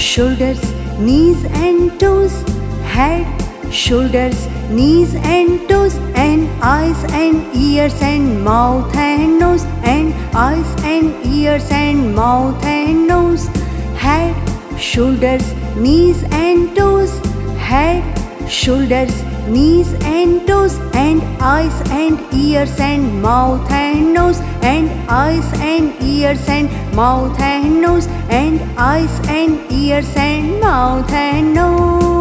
shoulders, knees and toes, head, shoulders, knees and toes, and eyes and ears and mouth and nose, and eyes and ears and mouth and nose, head, shoulders, knees and toes, head, shoulders, knees and toes, and eyes and ears and mouth and nose, and eyes and ears and mouth and nose, and eyes and ears and mouth and nose.